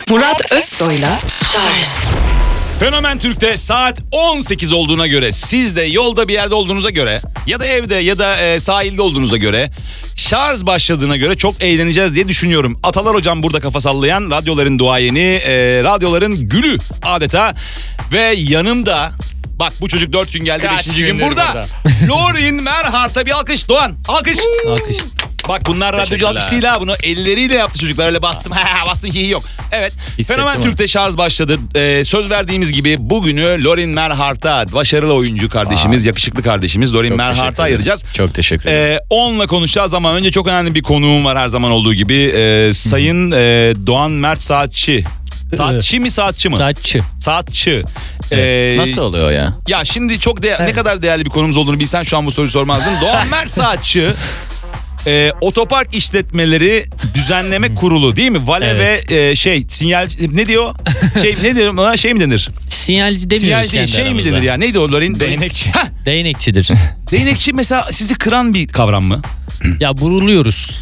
Murat Özsoy'la Charles. Fenomen Türk'te saat 18 olduğuna göre, siz de yolda bir yerde olduğunuza göre ya da evde ya da sahilde olduğunuza göre, şarj başladığına göre çok eğleneceğiz diye düşünüyorum. Atalar hocam burada kafa sallayan, radyoların duayeni, radyoların gülü adeta. Ve yanımda, bak bu çocuk 4 gün geldi, 5. gün burada. Lorin Merhart'a bir alkış. Doğan, alkış. Alkış. Bak bunlar radyocu alkış değil ha, bunu elleriyle yaptı çocuklar, öyle bastım bastım hihi yok. Evet, Fenomen Türk'te şarj başladı. Söz verdiğimiz gibi bugünü Lorin Merhart'a, başarılı oyuncu kardeşimiz, yakışıklı kardeşimiz Lorin Merhart'a ayıracağız. Çok teşekkür ederim. Onunla konuşacağız ama önce çok önemli bir konuğum var her zaman olduğu gibi. Sayın Doğan Mert Saatçi. Saatçi mi, saatçi mi? Saatçi. Saatçi. Nasıl oluyor ya? Ya şimdi çok ne kadar değerli bir konumuz olduğunu bilsen şu an bu soruyu sormazdın. Doğan Mert Saatçi. Otopark işletmeleri düzenleme kurulu değil mi? Vale Evet. ve sinyal ne diyor? Ne diyor ona, şey mi denir? Sinyalci demiyoruz Sinyal değil, kendi şey mi aramızda. denir ya? Neydi o Lorin? Değnekçi. Değnekçidir. Değnekçi mesela sizi kıran bir kavram mı? Ya buruluyoruz.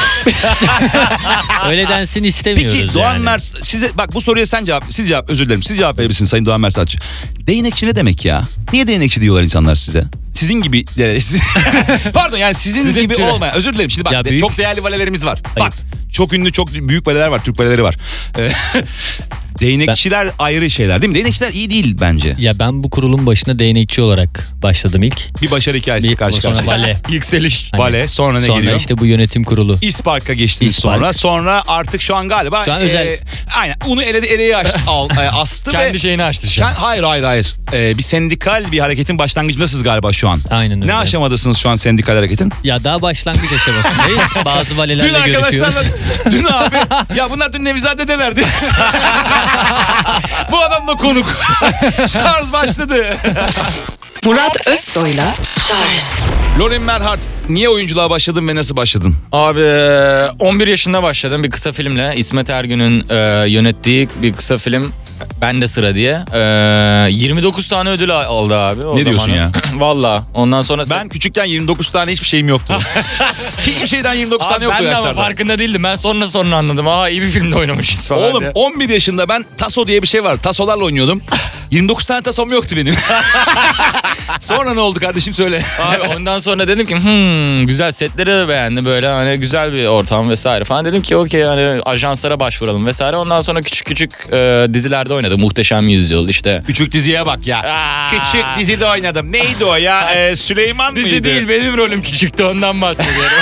Öyle densin istemiyoruz. Peki Doğan yani. Mert, size bak bu soruya siz cevap, özür dilerim. Siz cevap verebilirsiniz Sayın Doğan Mert Saatçi. Değnekçi ne demek ya? Niye değnekçi diyorlar insanlar size? Sizin gibi pardon yani sizin gibi olmayan, özür dilerim. Şimdi bak Ya büyük. çok değerli valelerimiz var. Ayıp. Bak çok ünlü, çok büyük valeler var, Türk valeleri var. Değnekçiler ayrı şeyler değil mi? Değnekçiler iyi değil bence. Ya ben bu kurulun başına değnekçi olarak başladım ilk. Bir başarı hikayesi karşı sonra karşıya. vale. Yükseliş. Hani, Vale. Sonra ne sonra geliyor? işte bu yönetim kurulu. İspark'a geçtiniz İspark. sonra. Sonra artık şu an galiba Şu an özel. aynen unu eleği astı Kendi ve şeyini açtı şu an. hayır. Bir sendikal bir hareketin başlangıcındasınız galiba şu an. Aynen öyle. Ne aşamadasınız şu an sendikal hareketin? Ya daha başlangıç aşamasındayız. Bazı valelerle Dün görüşüyoruz. arkadaşlarla, dün abi, ya bunlar dün Nevizade'delerdi. Bu adam da konuk. Şarj başladı. Murat Özsoy'la Charles. Lorin Merhart, niye oyunculuğa başladın ve nasıl başladın? Abi 11 yaşında başladım bir kısa filmle. İsmet Ergün'ün yönettiği bir kısa film. Ben de sıra diye. 29 tane ödül aldı abi. O Ne diyorsun ya? Valla. Ondan sonra Ben küçükken 29 tane hiçbir şeyim yoktu. Hiçbir şeyden 29 tane abi yoktu ben de ama yaşlarda. farkında değildim. Ben sonra anladım. İyi bir filmde oynamışız falan Oğlum diye. 11 yaşında ben taso diye bir şey var. Tasolarla oynuyordum. 29 tane tasom yoktu benim. Sonra ne oldu kardeşim, söyle. Abi ondan sonra dedim ki güzel, setleri de beğendim, böyle hani güzel bir ortam vesaire falan. Dedim ki okey, hani ajanslara başvuralım vesaire. Ondan sonra küçük dizilerde oynadım. Muhteşem Yüzyıl işte. Küçük diziye bak ya. Küçük dizide oynadım. Neydi o ya? Süleyman mıydı? Dizi değil, benim rolüm küçüktü, ondan bahsediyorum.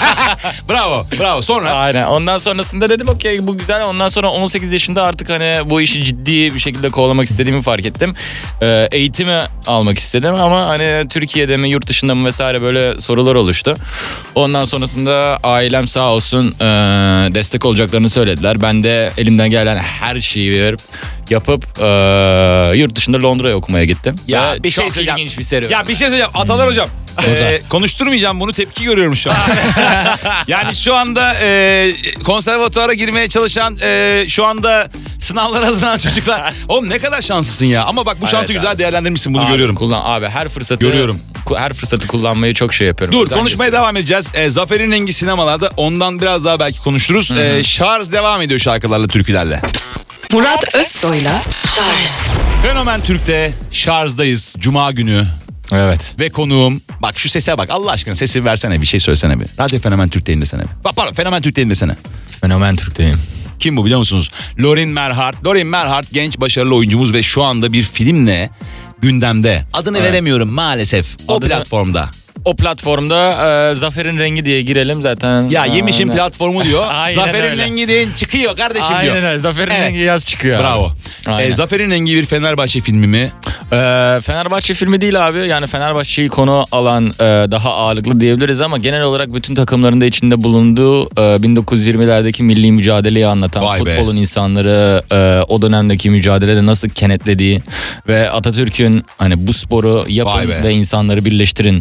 Bravo. Sonra? Aynen. Ondan sonrasında dedim okey, bu güzel. Ondan sonra 18 yaşında artık hani bu işi ciddi bir şekilde kovalamak istediğimi fark ettim. Eğitimi almak istedim ama hani Türkiye'de mi yurt dışında mı vesaire böyle sorular oluştu. Ondan sonrasında ailem sağ olsun destek olacaklarını söylediler. Ben de elimden gelen her şeyi yapıp yurt dışında Londra'ya okumaya gittim. Ya Ve bir şey çok söyleyeceğim. ilginç bir serüven. Ya bir şey söyleyeceğim. Atalar hocam. Konuşturmayacağım bunu, tepki görüyorum şu an. Yani şu anda konservatuvara girmeye çalışan, şu anda sınavlara hazırlanan çocuklar. Oğlum ne kadar şanslısın ya. Ama bak bu şansı Evet güzel değerlendirmişsin, bunu Abi, görüyorum. Abi her fırsatı Görüyorum. Her fırsatı kullanmayı çok şey yapıyorum. Dur, Özen konuşmaya devam edeceğiz. Zafer'in rengi sinemalarda, ondan biraz daha belki konuşuruz. Şarj devam ediyor şarkılarla, türkülerle. Murat Özsoy'la Charles. Fenomen Türk'te şarjdayız. Cuma günü. Evet. Ve konuğum, bak şu sese bak Allah aşkına, sesi versene, bir şey söylesene bir. Radyo Fenomen Türk'teyim desene bir. Bak pardon, Fenomen Türk'teyim desene. Fenomen Türk'teyim. Kim bu biliyor musunuz? Lorin Merhart. Lorin Merhart genç başarılı oyuncumuz ve şu anda bir filmle gündemde. Adını veremiyorum maalesef. O Adını- platformda. O platformda Zafer'in rengi diye girelim zaten. Ya yemişin Aynen. platformu diyor. Aynen Zafer'in öyle. rengi deyin çıkıyor kardeşim diyor. Aynen öyle. Zafer'in Evet. rengi yaz çıkıyor. Bravo. Aynen. Zafer'in rengi bir Fenerbahçe filmi mi? Fenerbahçe filmi değil abi. Yani Fenerbahçe'yi konu alan daha ağırlıklı diyebiliriz ama genel olarak bütün takımlarında içinde bulunduğu 1920'lerdeki milli mücadeleyi anlatan, Vay be. futbolun insanları o dönemdeki mücadelede nasıl kenetlediği ve Atatürk'ün hani bu sporu Vay yapın be. ve insanları birleştirin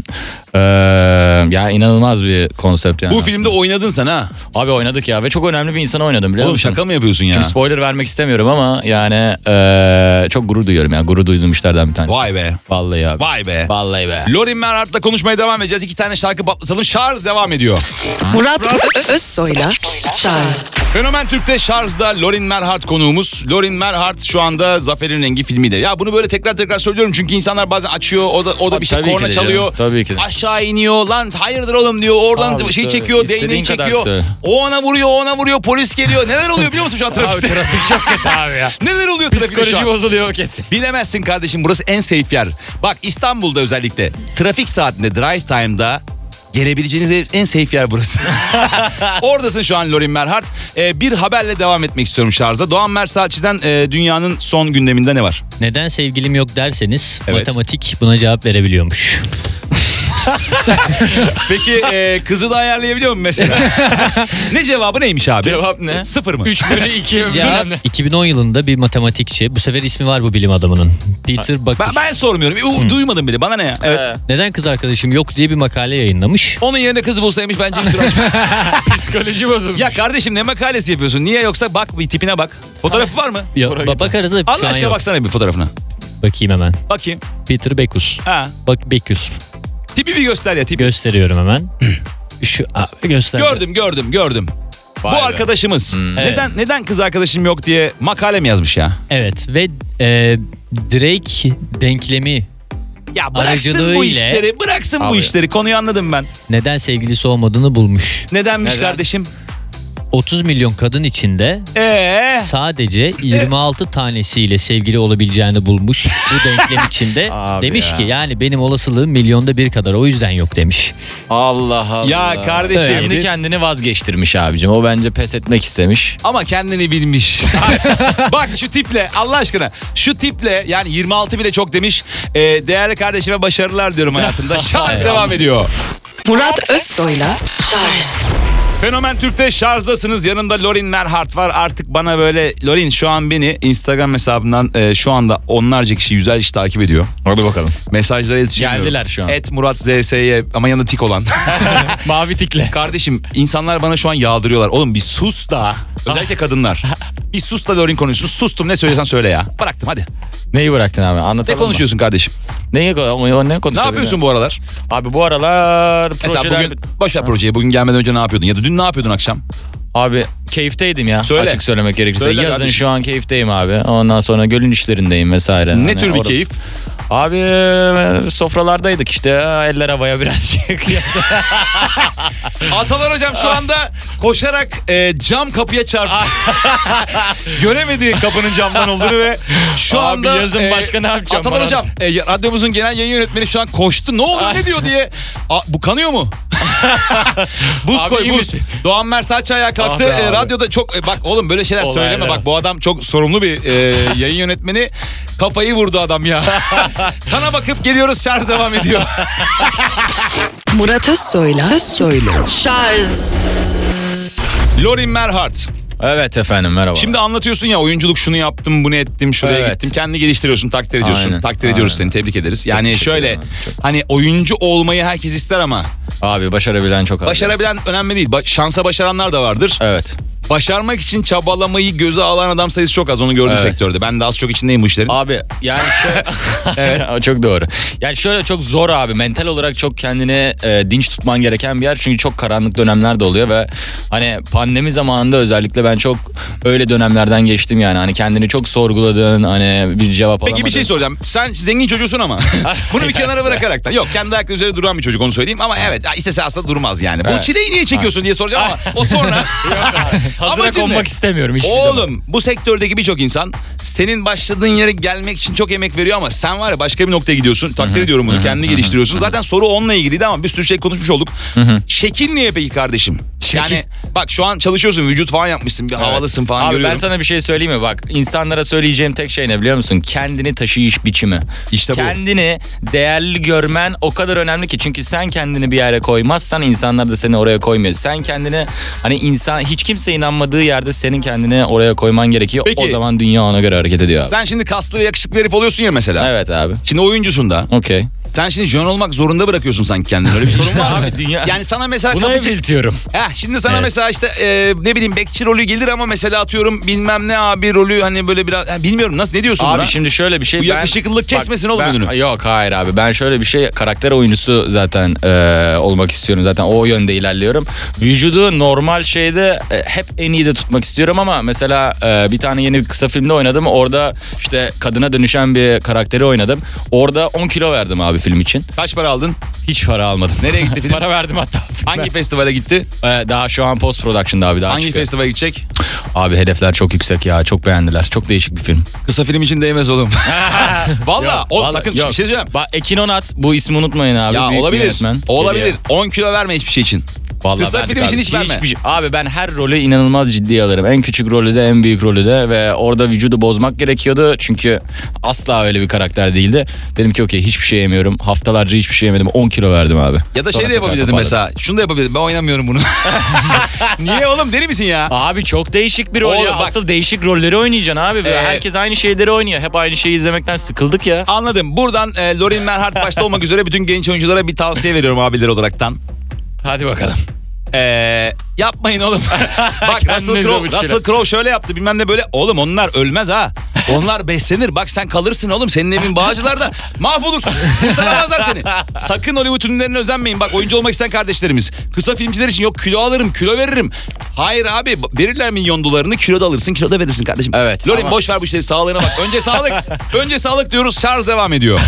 Yani inanılmaz bir konsept yani. Bu filmde oynadın sen ha. Abi oynadık ya ve çok önemli bir insana oynadım biliyor Oğlum musun? şaka mı yapıyorsun ya? Şimdi spoiler vermek istemiyorum ama yani çok gurur duyuyorum yani. Gurur duyduğum işlerden bir tanesi. Vay be. Vallahi abi. Vay be. Vallahi be. Lorin Merhart'la konuşmaya devam edeceğiz. 2 tane şarkı patlatalım. Şarj devam ediyor. Murat Özsoy'la Charles. Fenomen Türk'te Şarj'da Lorin Merhart konuğumuz. Lorin Merhart şu anda Zafer'in Rengi filmiyle. Ya bunu böyle tekrar söylüyorum çünkü insanlar bazen açıyor. O da bir şey Tabii ki korna de çalıyor. canım, tabii ki de. Aşağı iniyor. Lan hayırdır oğlum diyor. Oradan Abi şey söyle, çekiyor. istediğin Değneği kadar çekiyor. söyle. O ona vuruyor. Polis geliyor. Neler oluyor biliyor musun şu an trafikte? Trafik çok kötü abi ya. Neler oluyor trafikte şu Psikoloji an? bozuluyor kesin. Bilemezsin kardeşim, burası en safe yer. Bak İstanbul'da özellikle trafik saatinde drive time'da gelebileceğiniz en safe yer burası. Oradasın şu an Lorin Merhart. Bir haberle devam etmek istiyorum şarja. Doğan Mersaatçı'dan dünyanın son gündeminde ne var? Neden sevgilim yok derseniz Evet. matematik buna cevap verebiliyormuş. Peki kızı da ayarlayabiliyor mu mesela? Ne cevabı neymiş abi? Cevap ne? 0 mı? 3/2 Cevap 2010 yılında bir matematikçi, bu sefer ismi var bu bilim adamının, Peter Backus. Ben sormuyorum. Duymadım bile. Bana ne ya? Evet. Neden kız arkadaşım yok diye bir makale yayınlamış. Onun yerine kızı bulsaymış bence hiç uğraşmam. Psikoloji bozulmuş. Ya kardeşim ne makalesi yapıyorsun? Niye yoksa bak bir tipine bak. Fotoğrafı var mı? Ya, bakarız da şu Allah an aşkına yok. baksana bir fotoğrafına. Bakayım hemen. Bakayım. Peter Backus. Ha. Bak Backus. Tipi bir göster ya tipi. Gösteriyorum hemen. Şu göster. Gördüm. Vay Bu be. arkadaşımız Evet. neden kız arkadaşım yok diye makale mi yazmış ya? Evet ve Drake denklemi Ya bıraksın Aracılığıyla- bu işleri. Bıraksın bu Abi. işleri. Konuyu anladım ben. neden sevgilisi olmadığını bulmuş. Nedenmiş Neden? kardeşim? 30 milyon kadın içinde sadece 26 tanesiyle sevgili olabileceğini bulmuş. Bu denklem içinde Abi demiş ya. ki yani benim olasılığım milyonda bir kadar, o yüzden yok demiş. Allah Allah. Ya kardeşim. Kendi kendini vazgeçtirmiş abicim. O bence pes etmek istemiş. Ama kendini bilmiş. Bak şu tiple Allah aşkına. Şu tiple yani 26 bile çok demiş. Değerli kardeşime başarılar diyorum hayatında. Şarj devam ediyor. Murat Özsoy'la Charles. Fenomen Türk'te şarjdasınız. Yanında Lorin Merhart var. Artık bana böyle Lorin şu an beni Instagram hesabından şu anda onlarca kişi, yüzler kişi takip ediyor. Hadi bakalım. Mesajlara yetişemiyorum. Geldiler şu an. @Murat ZS'ye ama yanında tik olan. Mavi tikle. Kardeşim insanlar bana şu an yağdırıyorlar. Oğlum bir sus da. Özellikle kadınlar. Bir sus da Lorin konuşsun. Sustum, ne söylesen söyle ya. Bıraktım hadi. Neyi bıraktın abi? Ne Anlatalım mı? konuşuyorsun kardeşim? Ne konuşuyorsun? Ne yapıyorsun bu aralar? Abi bu aralar Mesela projeler... bugün boş ver projeyi. Bugün gelmeden önce ne yapıyordun? Ya da dün ne yapıyordun akşam? Abi keyfteydim ya. Söyle. Açık söylemek gerekirse. Söyle Yazın kardeşim. şu an keyfteyim abi. Ondan sonra gölün işlerindeyim vesaire. Ne Hani tür bir orada- keyif? Abi sofralardaydık işte. Eller havaya birazcık. Atalar hocam şu anda koşarak cam kapıya çarptı. Göremedi kapının camdan olduğunu ve şu Abi anda yazın başka ne yapacağım Atalar bana? hocam radyomuzun genel yayın yönetmeni şu an koştu. Ne oluyor, ne diyor diye. Bu kanıyor mu? Buz Abi koy iyi buz. misin? Doğan Mersaatçı ayağa kalktı. Ah be abi. Radyoda çok bak oğlum böyle şeyler Olaylar. söyleme bak, bu adam çok sorumlu bir yayın yönetmeni. Kafayı vurdu adam ya. Kana bakıp geliyoruz, şarj devam ediyor. Murat Özsoy'la Charles. Lorin Merhart. Evet efendim merhaba. Şimdi anlatıyorsun ya, oyunculuk şunu yaptım, bunu ettim, şuraya Evet. gittim. Kendini geliştiriyorsun, takdir ediyorsun. Aynen, Takdir ediyoruz aynen. seni, tebrik ederiz. Yani teşekkür şöyle ederim, çok. hani oyuncu olmayı herkes ister ama Abi başarabilen çok az. başarabilen önemli değil. Şansa başaranlar da vardır. Evet. Başarmak için çabalamayı göze alan adam sayısı çok az. Onu gördüm Evet. sektörde. Ben de az çok içindeyim bu işlerin. Abi yani evet. Çok doğru. Yani şöyle çok zor abi. Mental olarak çok kendini dinç tutman gereken bir yer. Çünkü çok karanlık dönemler de oluyor ve hani pandemi zamanında özellikle ben çok öyle dönemlerden geçtim yani. Hani kendini çok sorguladığın, hani bir cevap alamadığın. Peki bir şey soracağım. Sen zengin çocuğusun ama bunu bir kenara bırakarak da. Yok, kendi ayakları üzerinde duran bir çocuk, onu söyleyeyim. Ama evet istese aslında durmaz yani. Bu Evet. çileyi niye çekiyorsun diye soracağım ama o sonra. Hazıra Amacın ne? konmak istemiyorum hiçbir zaman. Oğlum bu sektördeki birçok insan senin başladığın yere gelmek için çok emek veriyor ama sen var ya başka bir noktaya gidiyorsun. Takdir ediyorum bunu. Kendini geliştiriyorsun. Zaten soru onunla ilgiliydi ama bir sürü şey konuşmuş olduk. Şekil niye peki kardeşim? Yani bak şu an çalışıyorsun, vücut falan yapmışsın, bir havalısın falan Abi görüyorum. ben sana bir şey söyleyeyim mi? Bak insanlara söyleyeceğim tek şey ne biliyor musun? Kendini taşıyış biçimi. İşte bu. Kendini değerli görmen o kadar önemli ki. Çünkü sen kendini bir yere koymazsan insanlar da seni oraya koymuyor. Sen kendini hani insan hiç kimse oynanmadığı yerde senin kendini oraya koyman gerekiyor. Peki. O zaman dünya ona göre hareket ediyor abi. Sen şimdi kaslı ve yakışıklı herif oluyorsun ya mesela. Evet abi. Şimdi oyuncusun da. Okey. Sen şimdi jön olmak zorunda bırakıyorsun sanki kendini. Öyle bir sorun var mı? Abi dünya... Yani sana mesela Buna kapıcı... evriltiyorum. Şimdi sana Evet. mesela işte ne bileyim bekçi rolü gelir ama mesela atıyorum bilmem ne abi rolü hani böyle biraz bilmiyorum nasıl ne diyorsun Abi buna? şimdi şöyle bir şey. Bu yakışıklılık kesmesin oğlum önünü. Yok hayır abi. Ben şöyle bir şey, karakter oyuncusu zaten olmak istiyorum. Zaten o yönde ilerliyorum. Vücudu normal şeyde hep en iyi de tutmak istiyorum ama mesela bir tane yeni bir kısa filmde oynadım. Orada işte kadına dönüşen bir karakteri oynadım. Orada 10 kilo verdim abi film için. Kaç para aldın? Hiç para almadım. Nereye gitti film? Para verdim hatta. Hangi festivale gitti? Daha şu an post production'da abi, daha Hangi çıkıyor. festivale gidecek? Abi hedefler çok yüksek ya. Çok beğendiler. Çok değişik bir film. Kısa film için değmez oğlum. Valla Vallahi sakın yok. bir şey söyleyeceğim. Ekin Onat, bu ismi unutmayın abi. Ya Büyük bir olabilir. yönetmen. Olabilir. Geliyor. 10 kilo verme hiçbir şey için. Vallahi Kısa verdik film için abi. hiç verme. Abi ben her rolü inanılmaz ciddiye alırım. En küçük rolü de en büyük rolü de ve orada vücudu bozmak gerekiyordu. Çünkü asla öyle bir karakter değildi. Dedim ki okey, hiçbir şey yemiyorum. Haftalarca hiçbir şey yemedim. 10 kilo verdim abi. Ya da Sonra şey de tekrar yapabilirdin toparladım. mesela. Şunu da yapabilirdin. Ben oynamıyorum bunu. Niye oğlum, deli misin ya? Abi çok değişik bir rol Oğlum ya. bak- Asıl değişik rolleri oynayacaksın abi. Böyle herkes aynı şeyleri oynuyor. Hep aynı şeyi izlemekten sıkıldık ya. Anladım. Buradan Lorin Merhart başta olmak üzere bütün genç oyunculara bir tavsiye veriyorum abiler olaraktan. Hadi bakalım. Yapmayın oğlum. Bak Kendinize bu Russell Crowe şöyle yaptı bilmem ne böyle. Oğlum onlar ölmez ha. Onlar beslenir. Bak sen kalırsın oğlum. Senin evin Bağcılar'da. Mahvolursun. Kurtaramazlar seni. Sakın Hollywood ünlülerine özenmeyin. Bak oyuncu olmak isteyen kardeşlerimiz. Kısa filmciler için yok kilo alırım, kilo veririm. Hayır abi, verirler milyon dolarını, kilo da alırsın, kilo da verirsin kardeşim. Evet, Lorin ama- boş ver bu işleri, sağlığına bak. Önce sağlık. Önce sağlık diyoruz. Şarj devam ediyor.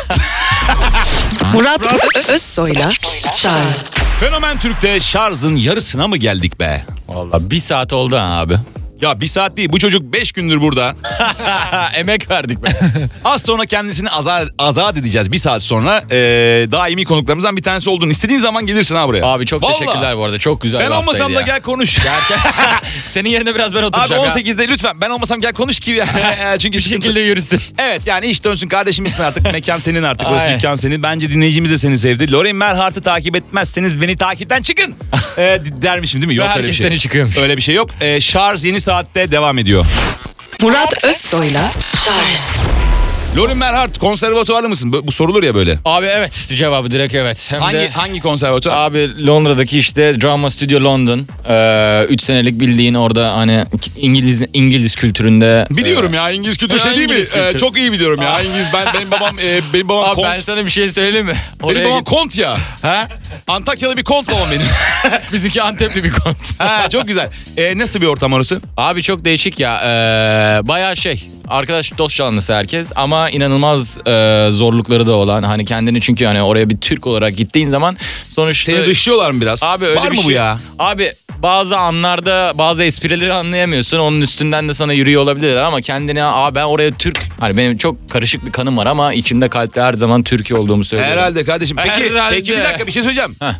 Murat Özsoy'la Charles. Fenomen Türk'te şarjın yarısına mı geldik be? Vallahi 1 saat oldu ha abi. Ya 1 saat değil, bu çocuk 5 gündür burada. Emek verdik be. Az sonra kendisini azat edeceğiz 1 saat sonra. Daimi konuklarımızdan bir tanesi olduğunu. İstediğin zaman gelirsin ha buraya. Abi çok Vallahi. teşekkürler bu arada. Çok güzel Ben bir haftaydı olmasam da ya. gel konuş. Senin yerine biraz ben Abi oturacağım ya. 18'de lütfen ben olmasam gel konuş ki. Çünkü Bir şekilde yürüsün. Evet yani iş dönsün, kardeşimizsin artık. Mekan senin artık. Burası Aynen. dükkan senin. Bence dinleyicimiz de seni sevdi. Lorin Merhart'ı takip etmezseniz beni takipten çıkın. Dermişim değil mi? Yok Ve öyle bir herkes şey. seni çıkıyormuş. Öyle bir şey yok. Şarj yeni saatte devam ediyor. Murat Özsoy'la Charles. Lorin Merhart, konservatuvarlı mısın? Bu sorulur ya böyle. Abi evet, cevabı direkt evet. Hem de Hangi konservatuvar? abi Londra'daki işte Drama Studio London. 3 senelik bildiğin orada hani İngiliz kültüründe. Biliyorum ya, İngiliz kültürü Ya, şey değil mi? İngiliz kültürü. Çok iyi biliyorum ya. İngiliz, benim babam Abi kont. ben sana bir şey söyleyeyim mi? Benim Oraya babam git. kont ya. Ha? Antakyalı bir kont babam benim. Bizimki Antepli bir kont. Ha, çok güzel. Nasıl bir ortam orası? Abi çok değişik ya. Bayağı şey. Arkadaş dost canlısı herkes ama inanılmaz zorlukları da olan, hani kendini, çünkü hani oraya bir Türk olarak gittiğin zaman sonuçta Seni dışlıyorlar mı biraz? abi öyle Var bir mı şey. bu ya? Abi bazı anlarda bazı esprileri anlayamıyorsun. Onun üstünden de sana yürüyor olabilirler ama kendine ben oraya Türk, hani benim çok karışık bir kanım var ama içimde kalpte her zaman Türkiye olduğumu söylüyorum. Herhalde kardeşim. Herhalde. Peki bir dakika, bir şey söyleyeceğim. Heh.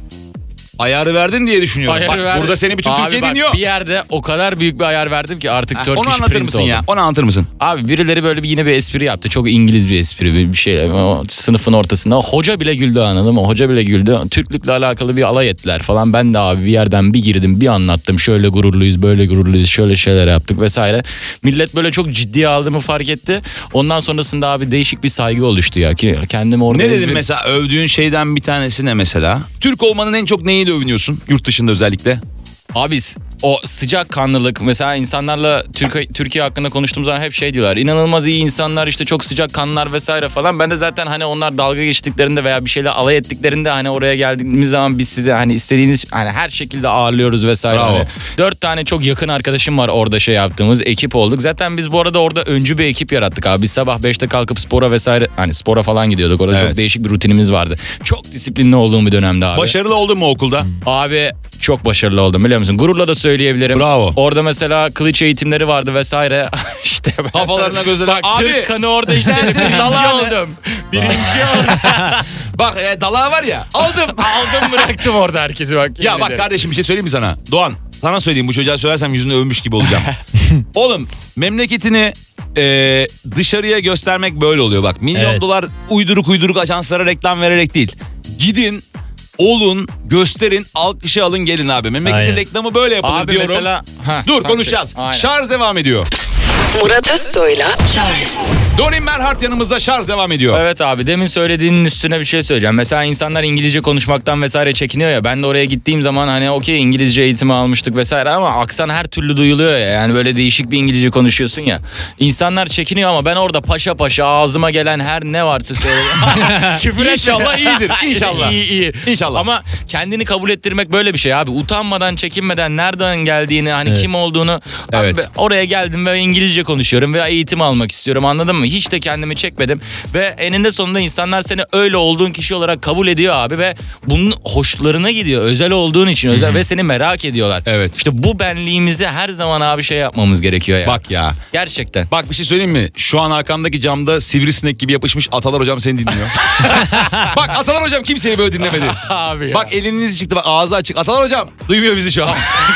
Ayarı verdin diye düşünüyorum. Ayarı Bak, verdim. burada seni bütün Abi Türkiye bak, dinliyor. bir yerde o kadar büyük bir ayar verdim ki artık Onu Turkish anlatır Prince mısın oldum. ya? Onu anlatır mısın? Abi birileri böyle yine bir espri yaptı. Çok İngiliz bir espri, bir şey. O sınıfın ortasında. Hoca bile güldü, anladın mı? Hoca bile güldü. Türklükle alakalı bir alay ettiler falan. Ben de abi bir yerden bir girdim, bir anlattım. Şöyle gururluyuz, böyle gururluyuz, şöyle şeyler yaptık vesaire. Millet böyle çok ciddiye aldığımı fark etti. Ondan sonrasında abi değişik bir saygı oluştu ya. Ki kendimi orada Ne dedin mesela, övdüğün şeyden bir tanesi ne mesela? Türk olmanın en çok neyiyle övünüyorsun? Yurt dışında özellikle. Abi o sıcak kanlılık, mesela insanlarla Türkiye hakkında konuştuğum zaman hep şey diyorlar. İnanılmaz iyi insanlar, işte çok sıcak kanlılar vesaire falan. Ben de zaten hani onlar dalga geçtiklerinde veya bir şeyle alay ettiklerinde hani oraya geldiğimiz zaman biz size hani istediğiniz hani her şekilde ağırlıyoruz vesaire. Bravo. Hani 4 tane çok yakın arkadaşım var orada şey yaptığımız, ekip olduk. Zaten biz bu arada orada öncü bir ekip yarattık abi. Biz sabah 5'te kalkıp spora vesaire, hani spora falan gidiyorduk. Orada Evet. çok değişik bir rutinimiz vardı. Çok disiplinli olduğum bir dönemde abi. Başarılı oldun mu okulda? Abi çok başarılı oldum, biliyor musun? Gururla da söyleyebilirim. Bravo. Orada mesela kılıç eğitimleri vardı vesaire. İşte ben Kafalarına sana- gözlerine. Bak Abi, Türk kanı orada işte sensin birinci dalağını. oldum. Birinci oldum. Bak dalağı var ya, aldım. Aldım bıraktım orada herkesi bak. Ya yemin bak ederim. kardeşim, bir şey söyleyeyim mi sana? Doğan, sana söyleyeyim, bu çocuğa söylersem yüzünü övmüş gibi olacağım. Oğlum memleketini dışarıya göstermek böyle oluyor bak. Milyon Evet. dolar uyduruk ajanslara reklam vererek değil. Gidin olun, gösterin, alkışı alın gelin abi. Memleketin Aynen. reklamı böyle yapılır Abi diyorum. mesela... Dur konuşacağız. Aynen. Şarj devam ediyor. Murat Özsoy'la Charles. Lorin Merhart yanımızda, şarj devam ediyor. Evet abi, demin söylediğinin üstüne bir şey söyleyeceğim. Mesela insanlar İngilizce konuşmaktan vesaire çekiniyor ya. Ben de oraya gittiğim zaman hani okey İngilizce eğitimi almıştık vesaire ama aksan her türlü duyuluyor ya. Yani böyle değişik bir İngilizce konuşuyorsun ya. İnsanlar çekiniyor ama ben orada paşa paşa ağzıma gelen her ne varsa söylüyorum. Küfür İnşallah iyidir. İnşallah. İyi. İnşallah. Ama kendini kabul ettirmek böyle bir şey abi. Utanmadan, çekinmeden nereden geldiğini, hani Evet. kim olduğunu. Evet. Abi, oraya geldim ve İngilizce konuşuyorum ve eğitim almak istiyorum, anladın mı? Hiç de kendimi çekmedim ve eninde sonunda insanlar seni öyle olduğun kişi olarak kabul ediyor abi ve bunun hoşlarına gidiyor. Özel olduğun için özel ve seni merak ediyorlar. Evet. İşte bu benliğimizi her zaman abi şey yapmamız gerekiyor ya. Bak ya. Gerçekten. Bak bir şey söyleyeyim mi? Şu an arkamdaki camda sivrisinek gibi yapışmış Atalar hocam seni dinliyor. Bak Atalar hocam kimseyi böyle dinlemedi. Abi ya. Bak eliniz çıktı, bak ağzı açık. Atalar hocam duymuyor bizi şu an.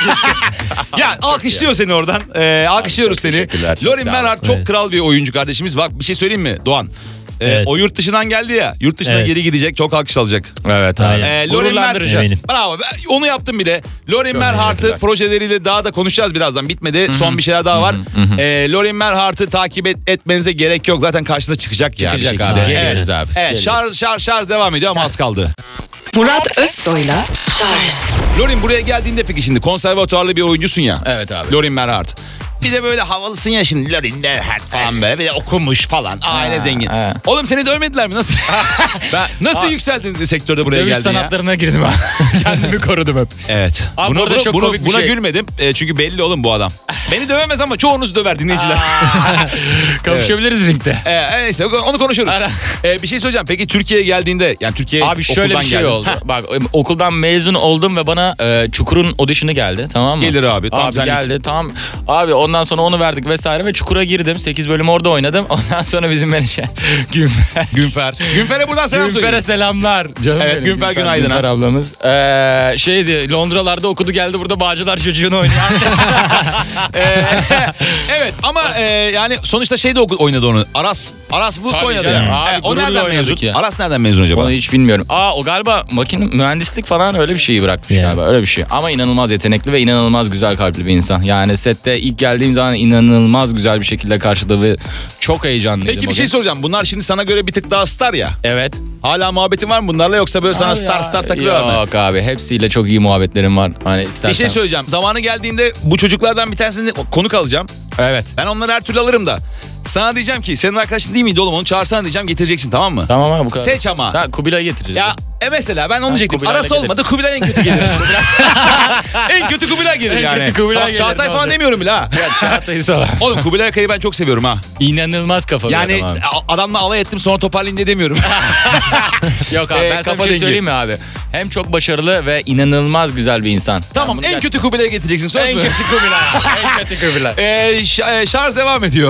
Ya alkışlıyor seni oradan. Alkışlıyoruz seni. teşekkürler, çok Lorin sağ olun. Merhart çok Evet. kral bir oyuncu kardeşimiz. Bak bir şey söyleyeyim mi Doğan? Evet. O yurt dışından geldi ya. Yurt dışına Evet. geri gidecek. Çok alkış alacak. Evet abi. Aynen. Lorin Gururlandıracağız. Eminim. Bravo. Onu yaptım bir de. Lorin Merhart'ı teşekkürler. projeleriyle daha da konuşacağız birazdan. Bitmedi. Son bir şeyler daha var. Lorin Merhart'ı takip etmenize gerek yok. Zaten karşınıza çıkacak ya. bir Çıkacak şekilde. abi. Evet. Geliyoruz abi. Evet. Geliyoruz. Şarj devam ediyor ama az kaldı. Murat Özsoy'la Charles. Lorin buraya geldiğinde peki şimdi konservatuarlı bir oyuncusun ya. Evet abi. Lorin Merhart. Bir de böyle havalısın ya şimdi Lorin Merhart falan böyle. Bir de okumuş falan. Aile zengin. ha. Oğlum seni dövmediler mi? Nasıl? Nasıl yükseldin sektörde buraya Dövüş geldin ya? sanatlarına girdim abi. Kendimi korudum hep. Evet. Abi bu arada çok komik bir buna şey. gülmedim. Çünkü belli oğlum bu adam. Beni dövemez ama çoğunuz döver dinleyiciler. Kapışabiliriz ringde. Neyse onu konuşuruz. Bir şey söyleyeceğim. Peki Türkiye'ye geldiğinde yani Türkiye Abi şöyle okuldan bir şey geldin. oldu. Heh, Bak okuldan mezun oldum ve bana Çukur'un audition'ı geldi, tamam mı? Gelir abi, tam Abi senlik. geldi, tamam. Abi ondan sonra onu verdik vesaire ve Çukur'a girdim. 8 bölüm orada oynadım. Ondan sonra bizim menajer Günfer. Günfer'e buradan selam Günfer'e söyleyeyim. selamlar. Canım Evet, benim. Günfer Günaydın Günfer ha. ablamız. Şeydi, Londralarda okudu geldi, burada Bağcılar çocuğunu oynuyor. Evet ama yani sonuçta şey de oynadı onu. Aras Bulut Tabii oynadı. canım. Yani. Abi, O gururla nereden oynadık mezun? ya. Aras nereden mezun acaba? Onu hiç bilmiyorum. O galiba mühendislik falan öyle bir şeyi bırakmış Yani. galiba. Öyle bir şey. Ama inanılmaz yetenekli ve inanılmaz güzel kalpli bir insan. Yani sette ilk geldiğim zaman inanılmaz güzel bir şekilde karşıladı ve çok heyecanlıydım. Peki o bir şey gün. soracağım. Bunlar şimdi sana göre bir tık daha star ya. Evet. Hala muhabbetin var mı bunlarla yoksa böyle sana Abi star ya, takılıyorlar mı? Yok abi, hepsiyle çok iyi muhabbetlerim var. Hani istersen. Bir şey söyleyeceğim. Zamanı geldiğinde bu çocuklardan bir tanesini konuk alacağım. Evet. Ben onları her türlü alırım da. Sana diyeceğim ki senin arkadaşın değil miydi oğlum, onu çağırsana diyeceğim, getireceksin, tamam mı? Tamam abi, bu kadar. Seç ama. Ha, Kubilay'ı getiririz. Ya mesela ben onu diyecektim. Kubilay'la Arası olmadı, gelirsin. Kubilay en kötü gelir. en kötü Kubilay gelir En yani. kötü Kubilay Tamam, gelir, Çağatay ne falan olacak? demiyorum bile ha. Ya Çağatay'ı sana. Oğlum Kubilay Akay'ı ben çok seviyorum ha. İnanılmaz kafa bir Yani adam abi. adamla alay ettim sonra toparlayın diye demiyorum. Yok abi, ben sana kafa bir şey dengi. söyleyeyim mi abi? Hem çok başarılı ve inanılmaz güzel bir insan. Tamam, en kötü Kubilay'ı getireceksin, söz mü? En kötü Kubilay. En kötü Kubilay. Şarj devam ediyor.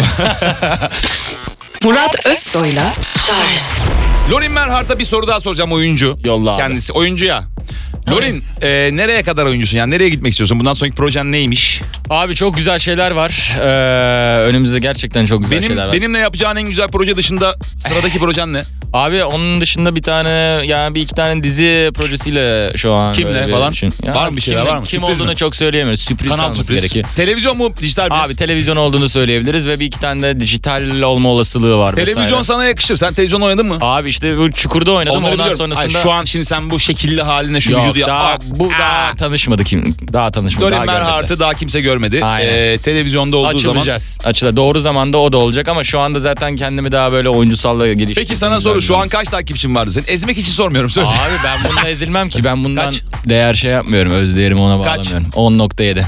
Murat Özsoy'la Charles. Lorin Merhart'a bir soru daha soracağım, oyuncu. Yolla abi. Kendisi oyuncu ya. Lorin nereye kadar oyuncusun yani, nereye gitmek istiyorsun? Bundan sonraki projen neymiş? Abi çok güzel şeyler var. Önümüzde gerçekten çok güzel şeyler var. Benimle yapacağın en güzel proje dışında sıradaki projen ne? Abi onun dışında bir tane, yani bir iki tane dizi projesiyle şu an. Kimle böyle bir falan? düşün. Ya Var mı bir şeyler, kimle- var mı? Kim Sürpriz olduğunu mi? çok söyleyemiyoruz. Sürpriz Kanal kalması sürpriz. gerekiyor. Televizyon mu, dijital mi? Abi televizyon olduğunu söyleyebiliriz ve bir iki tane de dijital olma olasılığı var Televizyon vesaire. sana yakışır. Sen televizyon oynadın mı? Abi işte bu Çukur'da oynadım, Onları ondan biliyorum. sonrasında. Hayır, şu an şimdi sen bu şekilli haline şu Yok, vücudu yap. daha, daha tanışmadık kim? Daha tanışmadık. Lorin daha Merhart'ı görmediler. daha kimse görmedi. Aynen. Televizyonda olduğu zaman. Açılacağız. Doğru zamanda o da olacak ama şu anda zaten kendimi daha böyle oyuncusalla geliştirdim. Peki sana soru, şu an kaç takipçin vardı senin? Ezmek için sormuyorum, söyle. Abi ben bununla ezilmem ki. Ben bundan Kaç? değer şey yapmıyorum. Öz değerimi ona Kaç? bağlamıyorum. 10.7.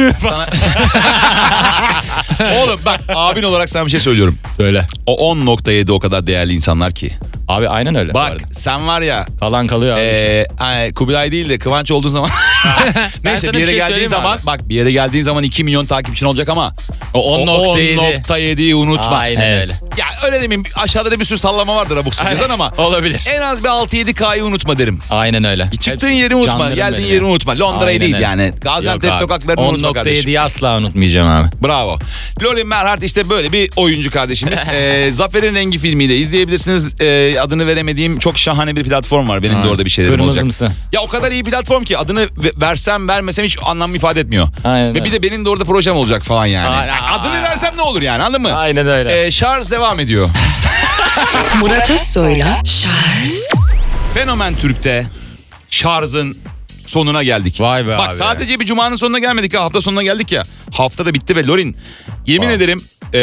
Oğlum bak, abin olarak sana bir şey söylüyorum. Söyle. O 10.7 o kadar değerli insanlar ki. Abi aynen öyle. bu Bak arada. sen var ya, Kalan kalıyor abi. işte. Kubilay değil de Kıvanç olduğun zaman. Neyse sana bir bir yere şey geldiğin söyleyeyim zaman abi. bak, bir yere geldiğin zaman 2 milyon takipçin olacak ama O 10.7. 10.7'yi unutma. Aynen Evet. öyle. Ya öyle demeyeyim, aşağıda da bir sürü sallama vardır abuk sabuk yazan ama Olabilir. en az bir 6-7K'yı unutma derim. Aynen öyle. Çıktığın Hepsi yeri unutma, canlarım geldiğin benim yeri ya. unutma. Londra'yı Aynen değil öyle. yani. Gaziantep Yok abi. sokaklarını unutma kardeşim. 10.7'yi asla unutmayacağım abi. Bravo. Lorin Merhart işte böyle bir oyuncu kardeşimiz. Zafer'in Rengi filmiyle izleyebilirsiniz. Adını veremediğim çok şahane bir platform var. Benim de orada bir şeylerim olacak. Kırmızımsı. Ya o kadar iyi platform ki adını versem vermesem hiç anlam ifade etmiyor. Aynen Ve öyle. bir de benim de orada projem olacak falan yani. Aynen. Adını versem ne olur yani, anladın mı? Aynen öyle. Şarj devam ediyor. Murat Özsoy'la Charles Fenomen Türk'te şarjın sonuna geldik. Vay be Bak abi. sadece bir cumanın sonuna gelmedik ya, hafta sonuna geldik ya. Hafta da bitti ve Lorin yemin ederim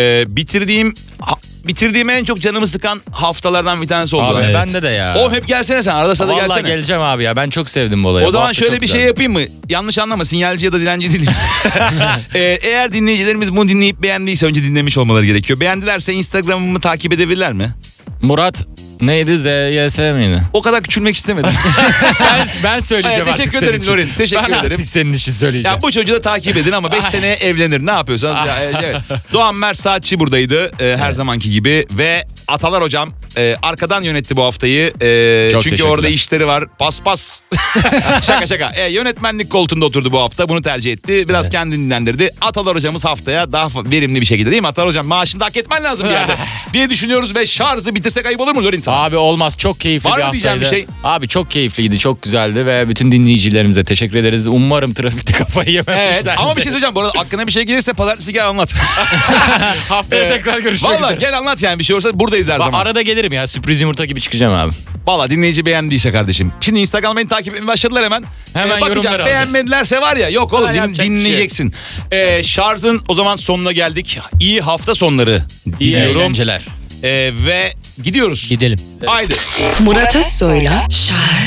bitirdiğim en çok canımı sıkan haftalardan bir tanesi oldu. Abi Evet. bende de ya. Oğlum hep gelsene sen, arada sırada Vallahi gelsene. geleceğim abi ya. Ben çok sevdim bu olayı. O Bu zaman hafta şöyle çok bir şey güzeldi. yapayım mı? Yanlış anlama, sinyalci ya da dilenci değilim. Eğer dinleyicilerimiz bunu dinleyip beğendiyse önce dinlemiş olmaları gerekiyor. Beğendilerse Instagram'ımı takip edebilirler mi? Murat neydi? ZYS miydi? O kadar küçülmek istemedim. ben söyleyeceğim Teşekkür artık ederim senin için. Lorin, teşekkür ben ederim. artık senin için söyleyeceğim. Ya bu çocuğu da takip edin ama 5 seneye evlenir. Ne yapıyorsanız. Evet. Doğan Mert Saatçi buradaydı her zamanki gibi ve Atalar hocam arkadan yönetti bu haftayı. Çok Çünkü orada teşekkürler. işleri var. Pas. Şaka. Yönetmenlik koltuğunda oturdu bu hafta. Bunu tercih etti. Biraz kendini dinlendirdi. Atalar hocamız haftaya daha verimli bir şekilde, değil mi Atalar hocam? Maaşını da hak etmen lazım bir yerde diye düşünüyoruz ve şarjı bitirsek ayıp olur mu Lorin sana? Abi olmaz, çok keyifli Var bir mı haftaydı. diyeceğim bir şey? Abi çok keyifliydi, çok güzeldi ve bütün dinleyicilerimize teşekkür ederiz. Umarım trafikte kafayı yememişler. Evet ama bir şey söyleyeceğim. Bu arada aklına bir şey gelirse pazartesi gel anlat. Haftaya tekrar görüşmek Valla üzere. gel anlat yani, bir şey olursa buradayız her Bak, zaman. arada gelirim ya, sürpriz yumurta gibi çıkacağım abi. Valla dinleyici beğendiyse kardeşim. Şimdi Instagram'da beni takip etmeye başladılar hemen. Hemen Bakacağım, yorumları alacağız. beğenmedilerse var ya, yok oğlum yapacak bir şey dinleyeceksin. Şarjın o zaman sonuna geldik. İyi hafta sonları İyi diliyorum. eğlenceler. Ve gidiyoruz. Gidelim. Haydi. Murat Özsoy'la Charles